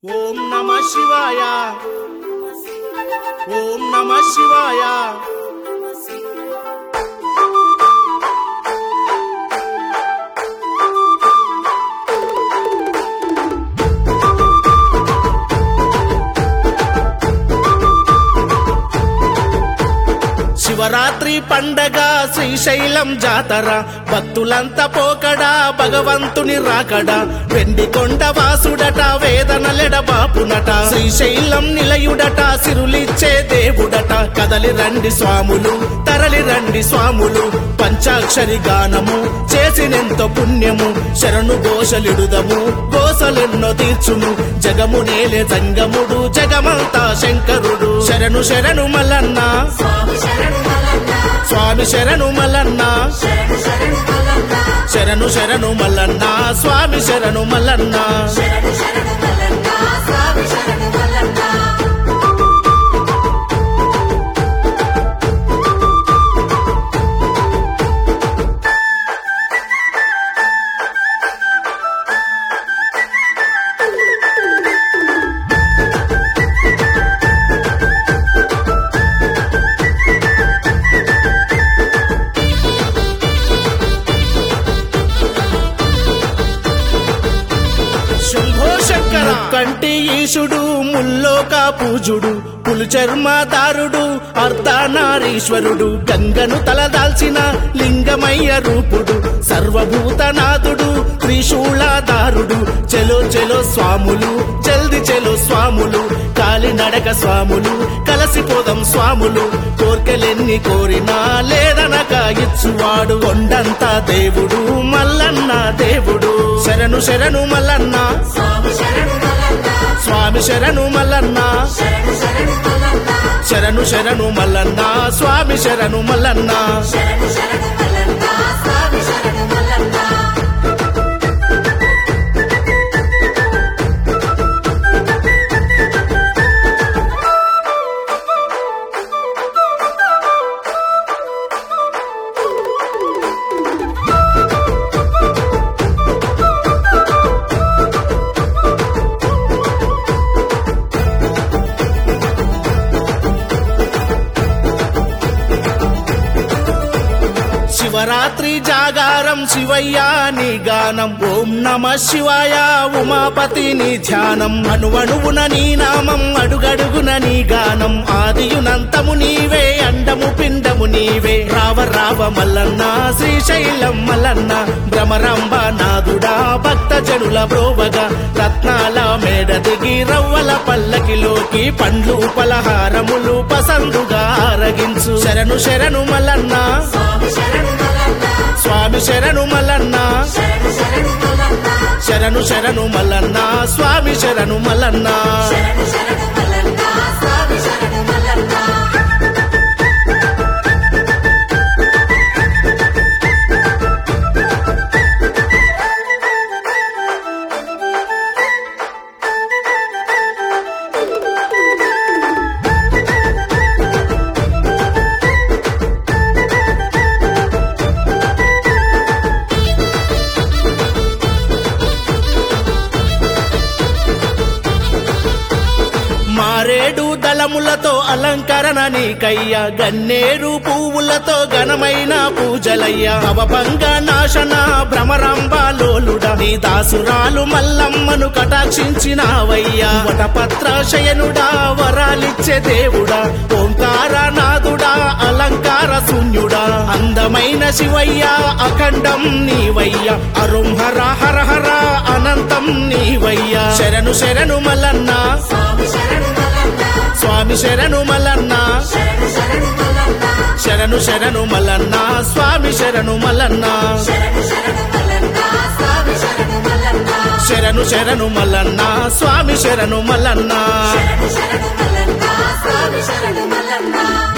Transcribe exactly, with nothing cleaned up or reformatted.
ఓం నమః శివాయ ఓం నమః శివాయ శివరాత్రి పండగ శ్రీశైలం జాతర భక్తులంతా పోకడా భగవంతుని రాకడా వెండి కొండ వాసుడట వేదనలెడ బాపునట శ్రీశైలం నిలయుడట సిరులిచ్చే దేవుడట కదలి రండి స్వాములు తరలి రండి స్వాములు పంచాక్షరి గానము చేసినెంతో పుణ్యము శరణు ఘోషలిడుదము గోసలెన్నో తీర్చును జగము నేలే జంగముడు జగమంతా శంకరుడు శరణు శరణు మల్లన్న స్వామి శరణు మల్లన్న శరణు శరణు మల్లన్న స్వామి శరణు మల్లన్న కంటి ఈశుడు ముల్లోక పూజుడు పులు చర్మదారుడు అర్ధనారీశ్వరుడు గంగను తలదాల్చిన లింగమయ్య రూపుడు సర్వభూతనాథుడు త్రిశూలధారుడు చెలో చెలో స్వాములు జల్ది చెలో స్వాములు కాలి నడక స్వాములు కలసిపోదాం స్వాములు కోర్కెలెన్ని కోరినా లేదనక ఇచ్చువాడు కొండంతా దేవుడు మల్లన్న దేవుడు శరణు శరణు మల్లన్న స్వామి శరణు మల్లన్న శరణు శరణు మల్లన్న స్వామి శరణు మల్లన్న శివరాత్రి జాగారం శివయ్య నీ గానం ఓం నమః శివాయ ఉమాపతి నీ ధ్యానం అణువణువున నీ నామం అడుగడుగున నీ గానం ఆదియునంతము నీవే అండము పిండము నీవే రావ రావ మల్లన్న శ్రీశైలం మల్లన్న భ్రమరాంబ నాదుడా భక్త జనుల బ్రోవగా రత్నాల మేడ దిగి రవ్వల పల్లకిలోకి పండ్లు పలహారములు పసందుగా ఆరగించు శరణు శరణు మల్లన్న స్వామి శరణు మల్లన్న శరణు శరణు మల్లన్న స్వామి శరణు మల్లన్న మారేడు దళములతో అలంకరణ నీకయ్య గన్నేరు పువ్వులతో ఘనమైన పూజలయ్య భవభంగ నాశన భ్రమరాంబ లోలుడా నీ దాసురాలు మల్లమ్మను కటాక్షించినావయ్యా వటపత్ర శయనుడా వరాలిచ్చే దేవుడా ఓంకారనాథుడా అలంకార శూన్యుడా అందమైన శివయ్య అఖండం నీవయ్య అరుంహర హర హర అనంతం నీవయ్య శరణు శరణు మల్లన్న స్వామి శరణు మల్లన్న శరణు శరణు మల్లన్న స్వామి శరణు మల్లన్న శరణు శరణు మల్లన్న స్వామి శరణు మల్లన్న.